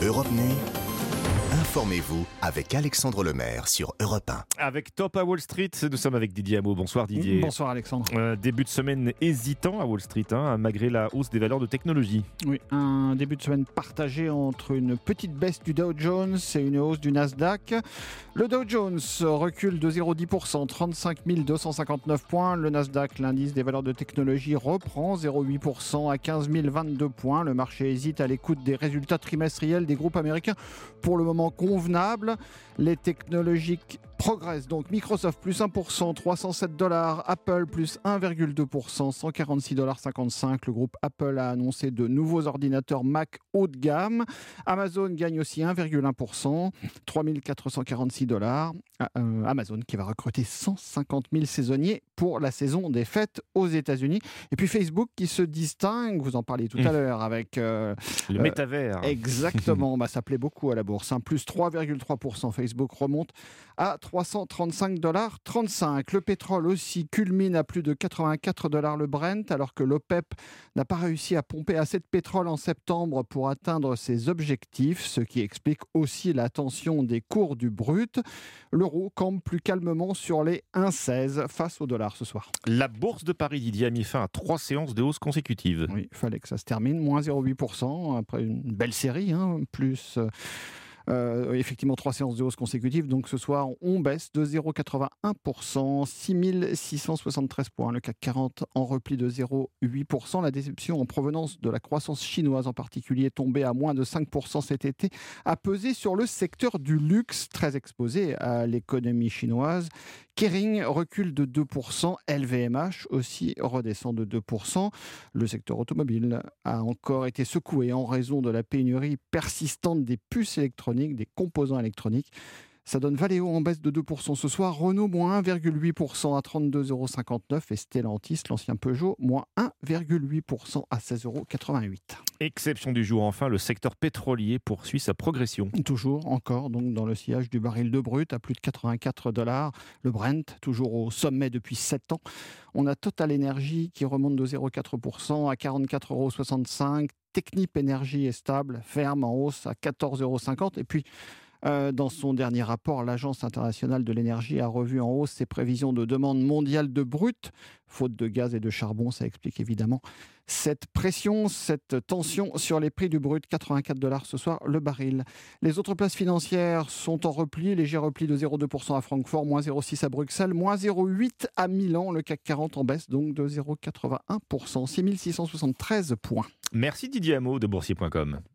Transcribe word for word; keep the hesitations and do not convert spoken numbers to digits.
Europe Nuit, informez-vous avec Alexandre Lemaire sur Europe un. Avec Top à Wall Street, nous sommes avec Didier Hameau. Bonsoir Didier. Bonsoir Alexandre. Euh, début de semaine hésitant à Wall Street, hein, malgré la hausse des valeurs de technologie. Oui, un début de semaine partagé entre une petite baisse du Dow Jones et une hausse du Nasdaq. Le Dow Jones recule de zéro virgule dix pour cent, trente-cinq mille deux cent cinquante-neuf points. Le Nasdaq, l'indice des valeurs de technologie, reprend zéro virgule huit pour cent à quinze mille vingt-deux points. Le marché hésite à l'écoute des résultats trimestriels des groupes américains, pour le moment convenables. Les technologiques progressent donc. Microsoft plus un pour cent, trois cent sept dollars. Apple plus un virgule deux pour cent, cent quarante-six virgule cinquante-cinq dollars. Le groupe Apple a annoncé de nouveaux ordinateurs Mac haut de gamme. Amazon gagne aussi un virgule un pour cent, trois mille quatre cent quarante-six dollars. Euh, Amazon qui va recruter cent cinquante mille saisonniers pour la saison des fêtes aux États-Unis. Et puis Facebook qui se distingue, vous en parliez tout à mmh. l'heure avec euh, le euh, métavers. Exactement, bah, ça plaît beaucoup à la bourse. Hein. Plus trois virgule trois pour cent. Facebook remonte à trois cent trente-cinq virgule trente-cinq dollars. Le pétrole aussi culmine à plus de quatre-vingt-quatre dollars le Brent, alors que l'OPEP n'a pas réussi à pomper assez de pétrole en septembre pour atteindre ses objectifs, ce qui explique aussi la tension des cours du brut. L'euro campe plus calmement sur les un virgule seize face au dollar ce soir. La bourse de Paris, Didier, a mis fin à trois séances de hausse consécutives. Oui, il fallait que ça se termine. moins zéro virgule huit pour cent après une belle série, hein, plus... Euh, Euh, effectivement, trois séances de hausse consécutives. Donc ce soir, on baisse de zéro virgule quatre-vingt-un pour cent, six mille six cent soixante-treize points. Le C A C quarante en repli de zéro virgule huit pour cent. La déception en provenance de la croissance chinoise en particulier, tombée à moins de cinq pour cent cet été, a pesé sur le secteur du luxe, très exposé à l'économie chinoise. Kering recule de deux pour cent, L V M H aussi redescend de deux pour cent. Le secteur automobile a encore été secoué en raison de la pénurie persistante des puces électroniques, des composants électroniques. Ça donne Valeo en baisse de deux pour cent ce soir, Renault moins un virgule huit pour cent à trente-deux virgule cinquante-neuf euros et Stellantis, l'ancien Peugeot, moins un virgule huit pour cent à seize virgule quatre-vingt-huit euros. Exception du jour, enfin, le secteur pétrolier poursuit sa progression. Toujours, encore, donc dans le sillage du baril de brut à plus de quatre-vingt-quatre dollars. Le Brent, toujours au sommet depuis sept ans. On a Total Energy qui remonte de zéro virgule quatre pour cent à quarante-quatre virgule soixante-cinq euros. Technip Energy est stable, ferme en hausse à quatorze virgule cinquante euros. Et puis, Euh, dans son dernier rapport, l'Agence internationale de l'énergie a revu en hausse ses prévisions de demande mondiale de brut. Faute de gaz et de charbon, ça explique évidemment cette pression, cette tension sur les prix du brut. quatre-vingt-quatre dollars ce soir le baril. Les autres places financières sont en repli. Léger repli de zéro virgule deux pour cent à Francfort, moins zéro virgule six pour cent à Bruxelles, moins zéro virgule huit pour cent à Milan. Le C A C quarante en baisse donc de zéro virgule quatre-vingt-un pour cent, six mille six cent soixante-treize points. Merci Didier Hameau de boursier point com.